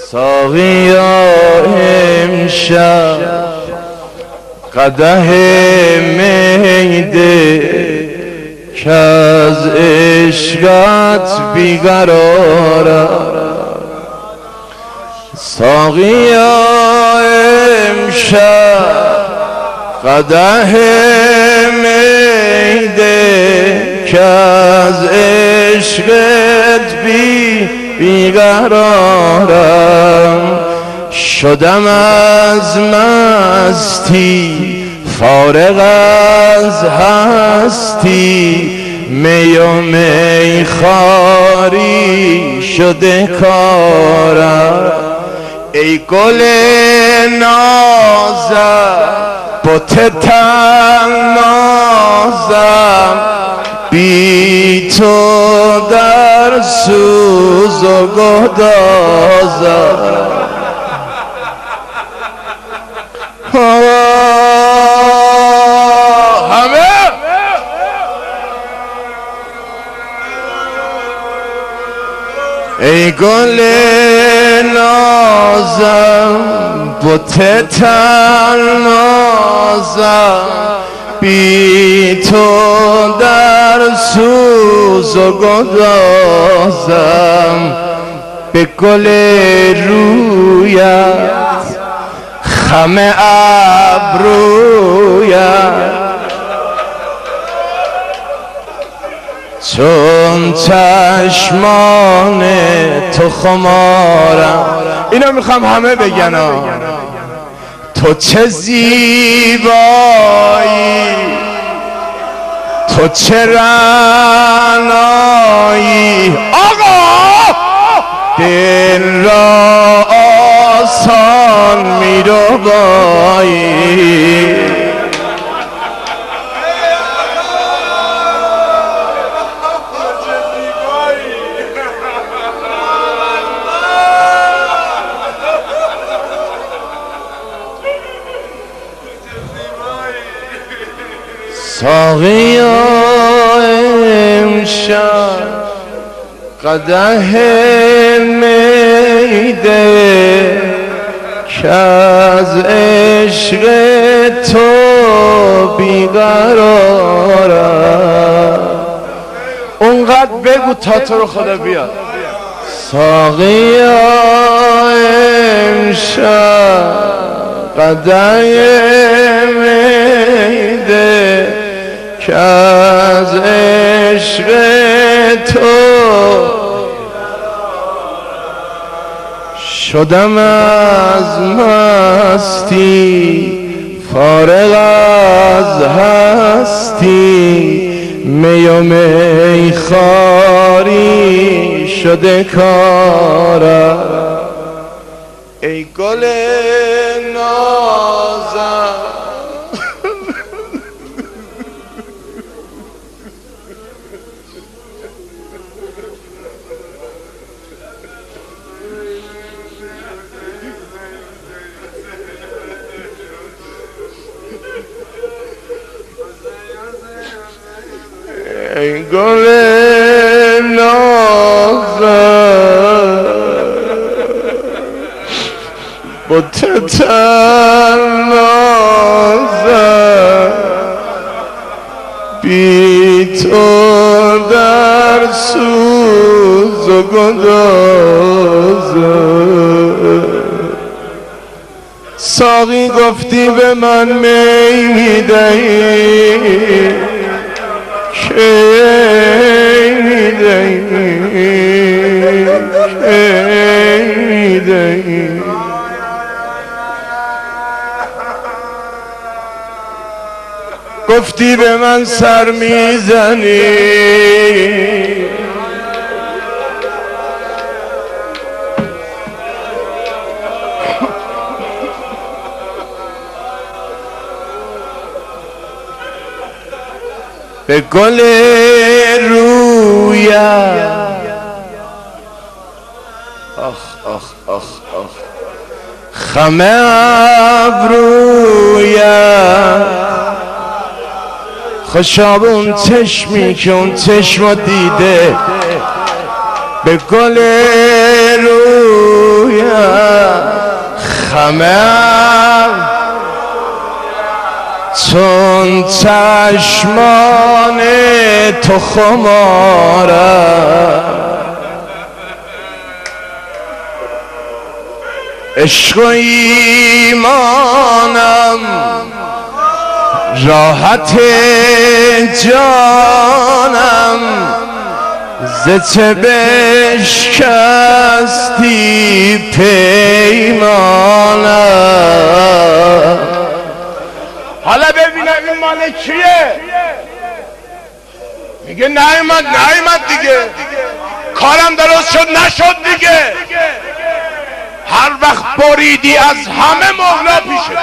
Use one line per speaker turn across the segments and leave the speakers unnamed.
ساقیا امشب قدح میده که از عشقت بیقرارم. ساقیا امشب قدح میده که از عشقت بیقرارم. شدم از مستی فارغ از هستی، می و میخواری شده کارم. ای گل نازم بت تنازم، بی تو در سوز و گدازم. همه ای گل نازم بت تنازم، بی تو در سوز و گدازم. به گل رویت خم ابرویت چون چشمان تو خمارم. اینو میخوام همه بگن تو چه زیبایی، تو چه رعنایی، آقا دل را آسان می‌ربایی. ساقیا امشب قدح میده که از عشق تو بیقرارم. اونقدر بگو تا تو رو خدا بیاد. ساقیا امشب قدح میده که از عشق تو شدم از مستی فارغ از هستی، می و میخواری شده کارم. ای گل نازم ای گل نازم بت تنازم، بی تو در سوز و گدازم. ساقی گفتی به من می میدهی که میدهی گفتی به من سر میزنی، به گل رویت آخ آخ آخ آخ خم ابرویت خوشاب اون چشمی که اون چشم دیده، به گل رویت همه چون چشمان تو خمارم عشق و ایمانم راحت جانم ز چه بشکستی پیمانم. حالا ببینم این مال کیه؟ میگه نیومد دیگه، کارم درست شد نشد دیگه. هر وقت بریدی از همه مولا پیشته.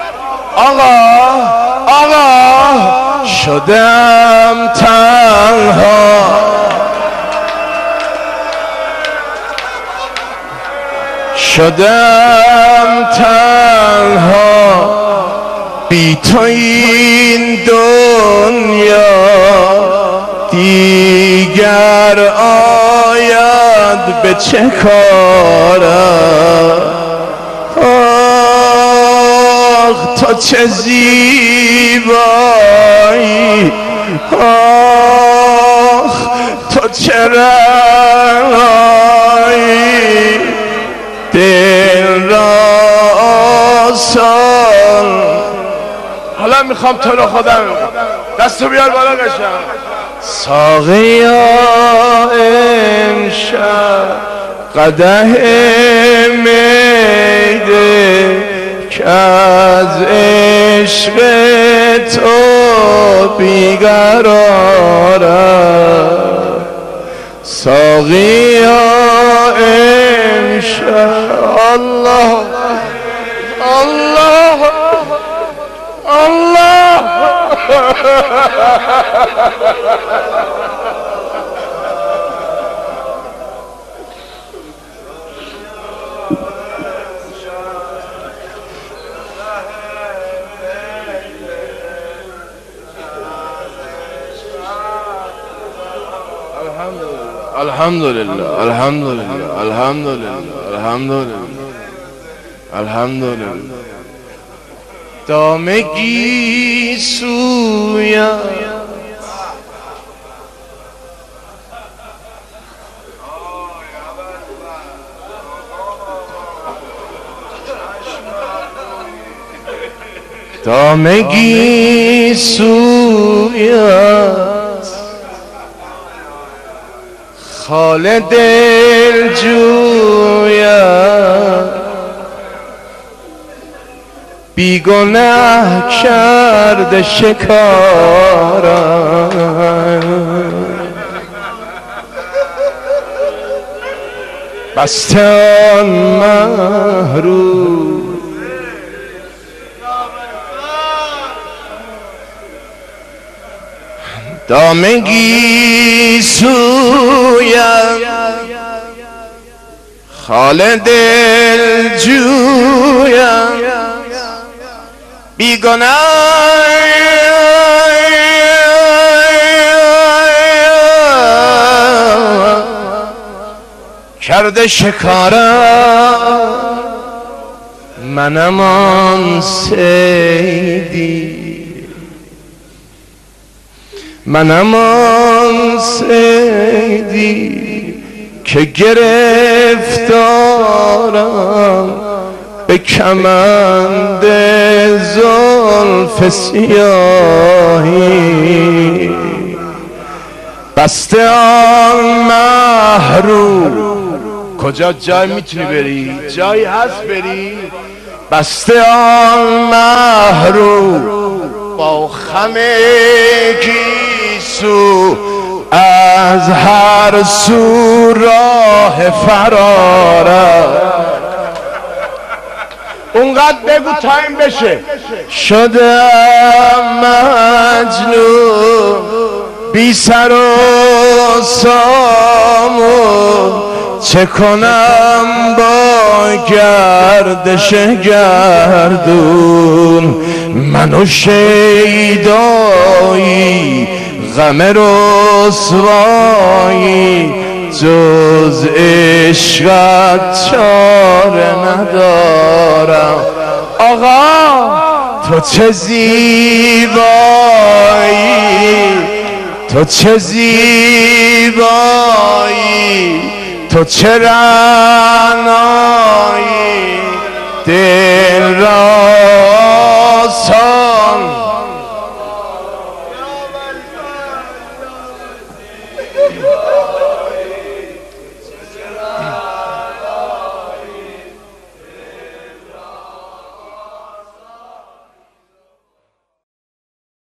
آقا شدم تنها، بی تو این دنیا دیگر آید به چه کارم. آخ تو چه زیبایی، آخ تو چه رنایی، دل را آسان. حالا میخوام تو رو خودم دستو بیار بالا قشنگ. ساقیا امشب قدح میده که از عشق تو بیقرارم. ساقیا امشب الله الله الله الحمدلله الحمدلله الحمدلله الحمدلله الحمدلله. دامگی سویم دامگی سویم خال دل جویم بیگناه کرده شکارم. بسته آن محروم دامگی سویم خال دل جویم بیگناه کرده شکارم. منم آن صیدی منم آن صیدی که گرفتارم به کمند زلف سیاهی. بسته آن محروم کجا جای میتونی بری؟ جایی هست بری؟ بسته آن محروم با خم گیسو از هر سو راه فرارم. اونقدر بگو تایم بشه. شدم مجنون بی سر و سامون چه کنم با گردش گردون. من و شیدایی غم رسوایی جز عشقت چاره ندارم. آقا تو چه زیبایی، تو چه زیبایی، تو چه رعنایی،